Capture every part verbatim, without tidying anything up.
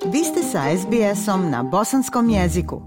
Vi ste sa es bi esom na bosanskom jeziku.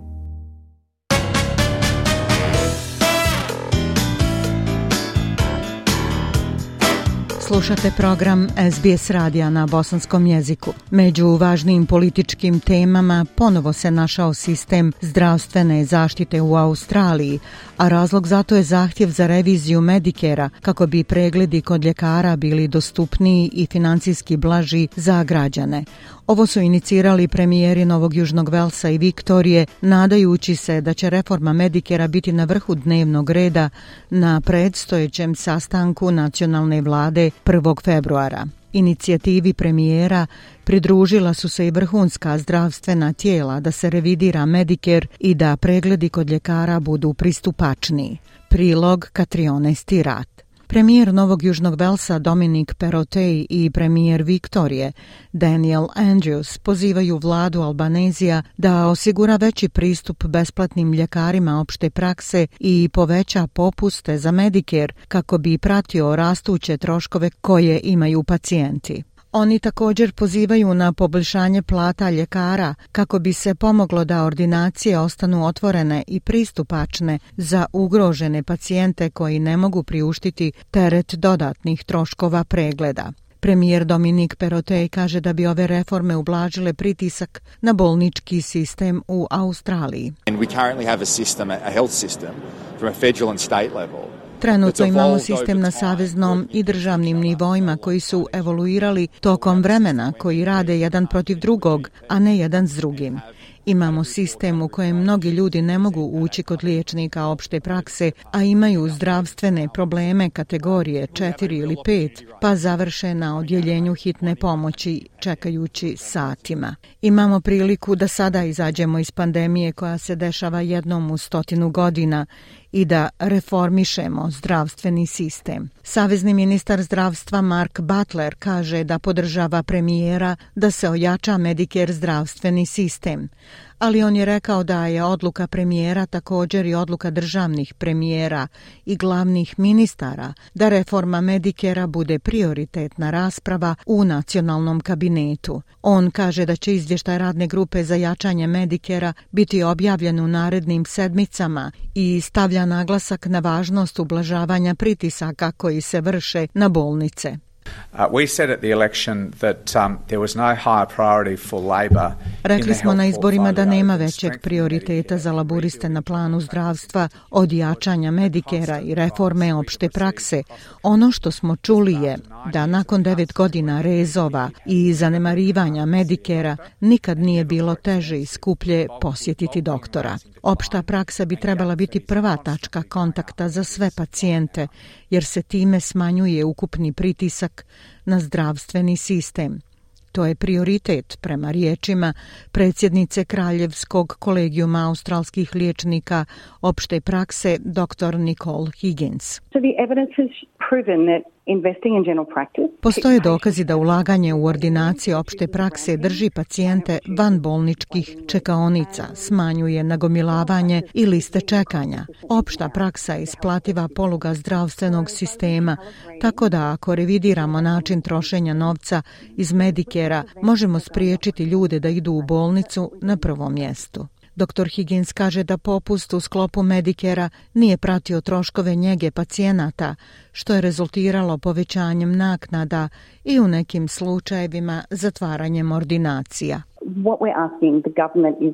Slušate program es bi es radija na bosanskom jeziku. Među važnijim političkim temama ponovo se našao sistem zdravstvene zaštite u Australiji, a razlog za to je zahtjev za reviziju Medicarea kako bi pregledi kod ljekara bili dostupniji i financijski blaži za građane. Ovo su inicirali premijeri Novog Južnog Velsa i Viktorije, nadajući se da će reforma Medicarea biti na vrhu dnevnog reda na predstojećem sastanku nacionalne vlade prvog februara. Inicijativi premijera pridružila su se i vrhunska zdravstvena tijela da se revidira Medicare i da pregledi kod ljekara budu pristupačniji. Prilog Katrione Stirat. Premijer Novog Južnog Velsa Dominic Perrottet i premijer Viktorije Daniel Andrews pozivaju vladu Albanezija da osigura veći pristup besplatnim ljekarima opšte prakse i poveća popuste za Medicare kako bi pratio rastuće troškove koje imaju pacijenti. Oni također pozivaju na poboljšanje plata ljekara kako bi se pomoglo da ordinacije ostanu otvorene i pristupačne za ugrožene pacijente koji ne mogu priuštiti teret dodatnih troškova pregleda. Premijer Dominic Perrottet kaže da bi ove reforme ublažile pritisak na bolnički sistem u Australiji. And we currently have a system, a health system from a federal and state level. Trenutno imamo sistem na saveznom i državnim nivoima koji su evoluirali tokom vremena, koji rade jedan protiv drugog, a ne jedan s drugim. Imamo sistem u kojem mnogi ljudi ne mogu ući kod liječnika opšte prakse, a imaju zdravstvene probleme kategorije četiri ili pet, pa završe na odjeljenju hitne pomoći čekajući satima. Imamo priliku da sada izađemo iz pandemije koja se dešava jednom u stotinu godina i da reformišemo zdravstveni sistem. Savezni ministar zdravstva Mark Butler kaže da podržava premijera da se ojača Medicare zdravstveni sistem, ali on je rekao da je odluka premijera također i odluka državnih premijera i glavnih ministara da reforma Medicarea bude prioritetna rasprava u nacionalnom kabinetu. On kaže da će izvještaj radne grupe za jačanje Medicarea biti objavljen u narednim sedmicama i stavlja naglasak na važnost ublažavanja pritisaka koji se vrše na bolnice. Uh, we said at the election that um, there was no higher priority for Labor. Rekli smo na izborima da nema većeg prioriteta za laburiste na planu zdravstva od jačanja Medicarea i reforme opšte prakse. Ono što smo čuli je da nakon devet godina rezova i zanemarivanja Medicarea nikad nije bilo teže i skuplje posjetiti doktora. Opšta praksa bi trebala biti prva tačka kontakta za sve pacijente, jer se time smanjuje ukupni pritisak na zdravstveni sistem. To je prioritet, prema riječima predsjednice Kraljevskog kolegijuma australskih liječnika opšte prakse dr Nicole Higgins. So the evidence has proven that investing in general practice. Postoje dokazi da ulaganje u ordinacije opšte prakse drži pacijente van bolničkih čekaonica, smanjuje nagomilavanje i liste čekanja. Opšta praksa je isplativa poluga zdravstvenog sistema, tako da ako revidiramo način trošenja novca iz Medicarea, možemo spriječiti ljude da idu u bolnicu na prvom mjestu. doktor Higgins kaže da popust u sklopu Medicarea nije pratio troškove njege pacijenata, što je rezultiralo povećanjem naknada i u nekim slučajevima zatvaranjem ordinacija. What we're asking the government is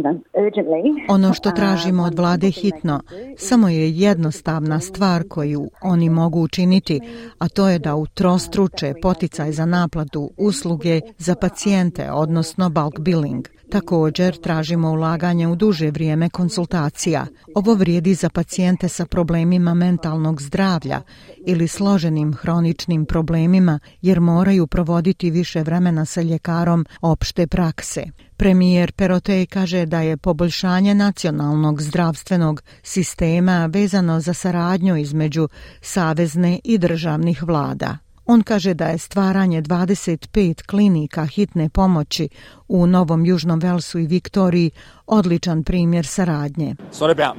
Ono što tražimo od vlade hitno samo je jednostavna stvar koju oni mogu učiniti, a to je da utrostruče poticaj za naplatu usluge za pacijente, odnosno bulk billing. Također tražimo ulaganje u duže vrijeme konsultacija. Ovo vrijedi za pacijente sa problemima mentalnog zdravlja ili složenim hroničnim problemima jer moraju provoditi više vremena sa ljekarom opšte prakse. Premijer Perrottet kaže da je poboljšanje nacionalnog zdravstvenog sistema vezano za saradnju između savezne i državnih vlada. On kaže da je stvaranje dvadeset pet klinika hitne pomoći u Novom Južnom Velsu i Viktoriji odličan primjer saradnje. It's not about money.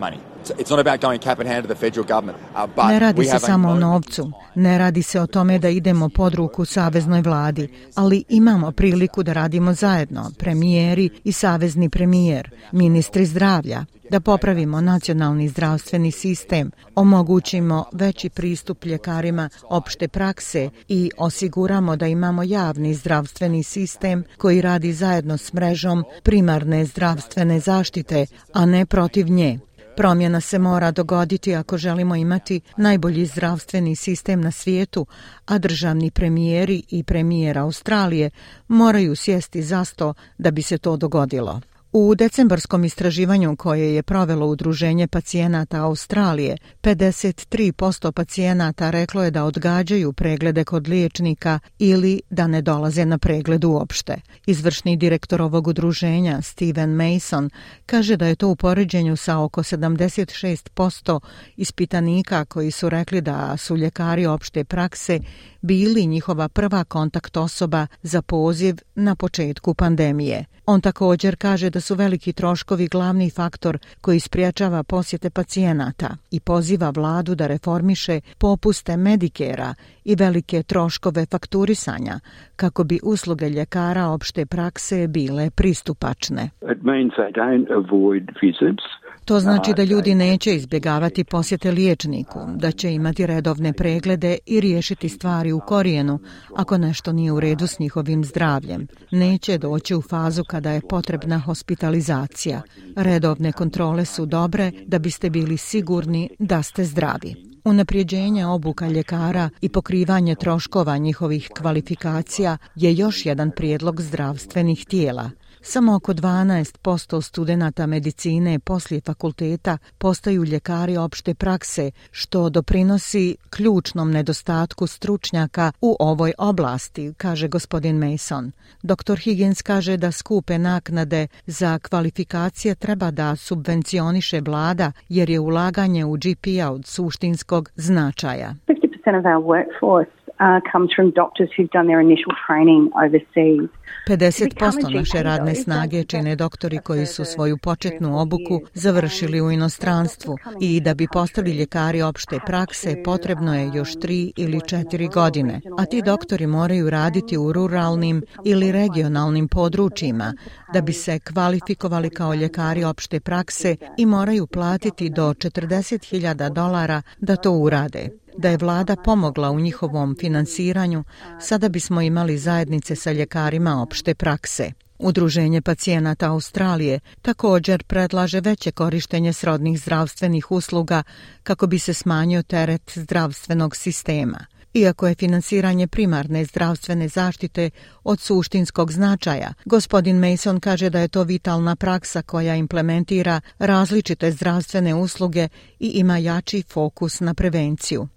It's not about going cap in hand to the federal government. Uh, but ne radi we se have samo o a novcu, ne radi se o tome da idemo pod ruku saveznoj vladi, ali imamo priliku da radimo zajedno, premijeri i savezni premijer, ministri zdravlja, da popravimo nacionalni zdravstveni sistem, omogućimo veći pristup ljekarima opšte prakse i osiguramo da imamo javni zdravstveni sistem koji radi zajedno s mrežom primarne zdravstvene zaštite, a ne protiv nje. Promjena se mora dogoditi ako želimo imati najbolji zdravstveni sistem na svijetu, a državni premijeri i premijer Australije moraju sjesti za sto da bi se to dogodilo. U decembarskom istraživanju koje je provelo Udruženje pacijenata Australije, pedeset tri posto pacijenata reklo je da odgađaju preglede kod liječnika ili da ne dolaze na pregled uopšte. Izvršni direktor ovog udruženja, Steven Mason, kaže da je to u poređenju sa oko sedamdeset šest posto ispitanika koji su rekli da su ljekari opšte prakse bili njihova prva kontakt osoba za poziv na početku pandemije. On također kaže da su veliki troškovi glavni faktor koji spriječava posjete pacijenata i poziva vladu da reformiše popuste Medikera i velike troškove fakturisanja kako bi usluge ljekara opšte prakse bile pristupačne. It means they don't avoid visits. To znači da ljudi neće izbjegavati posjete liječniku, da će imati redovne preglede i riješiti stvari u korijenu ako nešto nije u redu s njihovim zdravljem. Neće doći u fazu kada je potrebna hospitalizacija. Redovne kontrole su dobre da biste bili sigurni da ste zdravi. Unaprijeđenje obuka ljekara i pokrivanje troškova njihovih kvalifikacija je još jedan prijedlog zdravstvenih tijela. Samo oko dvanaest posto studenata medicine poslije fakulteta postaju ljekari opšte prakse, što doprinosi ključnom nedostatku stručnjaka u ovoj oblasti, kaže gospodin Mason. doktor Higgins kaže da skupe naknade za kvalifikacije treba da subvencioniše vlada, jer je ulaganje u G P-a od suštinskog značaja. fifty percent of our workforce Uh, comes from doctors who've done their initial training overseas. pedeset posto naše radne snage čine doktori koji su svoju početnu obuku završili u inostranstvu i da bi postali ljekari opšte prakse potrebno je još tri ili četiri godine, a ti doktori moraju raditi u ruralnim ili regionalnim područjima da bi se kvalifikovali kao ljekari opšte prakse i moraju platiti do četrdeset hiljada dolara da to urade. Da je vlada pomogla u njihovom finansiranju, sada bismo imali zajednice sa ljekarima opšte prakse. Udruženje pacijenata Australije također predlaže veće korištenje srodnih zdravstvenih usluga kako bi se smanjio teret zdravstvenog sistema. Iako je finansiranje primarne zdravstvene zaštite od suštinskog značaja, gospodin Mason kaže da je to vitalna praksa koja implementira različite zdravstvene usluge i ima jači fokus na prevenciju.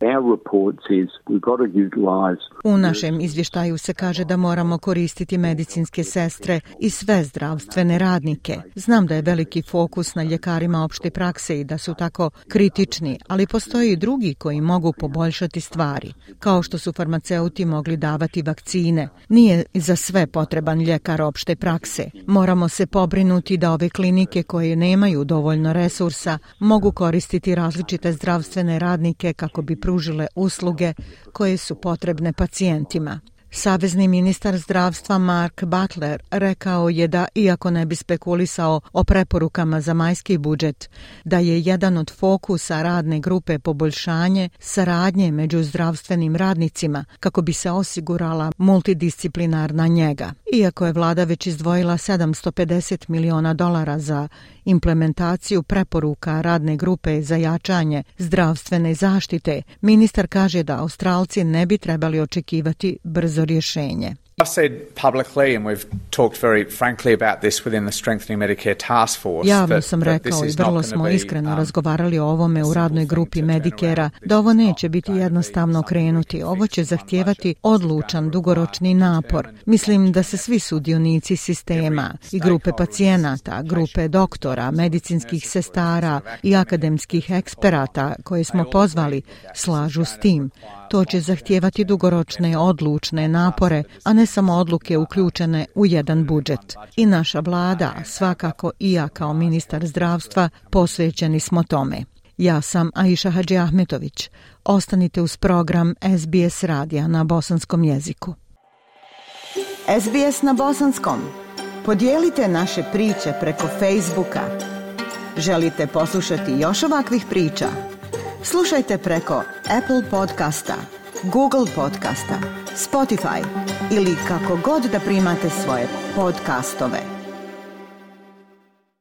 U našem izvještaju se kaže da moramo koristiti medicinske sestre i sve zdravstvene radnike. Znam da je veliki fokus na ljekarima opšte prakse i da su tako kritični, ali postoji i drugi koji mogu poboljšati stvari. Kao što su farmaceuti mogli davati vakcine. Nije za sve potreban ljekar opšte prakse. Moramo se pobrinuti da ove klinike koje nemaju dovoljno resursa mogu koristiti različite zdravstvene radnike kako bi pružile usluge koje su potrebne pacijentima. Savezni ministar zdravstva Mark Butler rekao je da, iako ne bi spekulisao o preporukama za majski budžet, da je jedan od fokusa radne grupe poboljšanje saradnje među zdravstvenim radnicima kako bi se osigurala multidisciplinarna njega. Iako je vlada već izdvojila sedamsto pedeset miliona dolara za implementaciju preporuka radne grupe za jačanje zdravstvene zaštite, ministar kaže da Australci ne bi trebali očekivati brzo rješenje. I've said publicly, and we've talked very frankly about this within the Strengthening Medicare Task Force. Javno sam rekao i vrlo smo iskreno razgovarali o ovome u radnoj grupi Medikera, da ovo neće biti jednostavno krenuti. Ovo će zahtijevati odlučan, dugoročni napor. Mislim da se svi sudionici sistema i grupe pacijenata, grupe doktora, medicinskih sestara i akademskih eksperata koje smo pozvali slažu s tim. To će zahtijevati dugoročne, odlučne napore, a ne samo odluke uključene u jedan budžet. I naša vlada, svakako i ja kao ministar zdravstva, posvećeni smo tome. Ja sam Aisha Hadži Ahmetović. Ostanite uz program S B S radija na bosanskom jeziku. S B S na bosanskom. Podijelite naše priče preko Facebooka. Želite poslušati još ovakvih priča? Slušajte preko Apple podcasta, Google podcasta, Spotify ili kako god da primate svoje podcastove.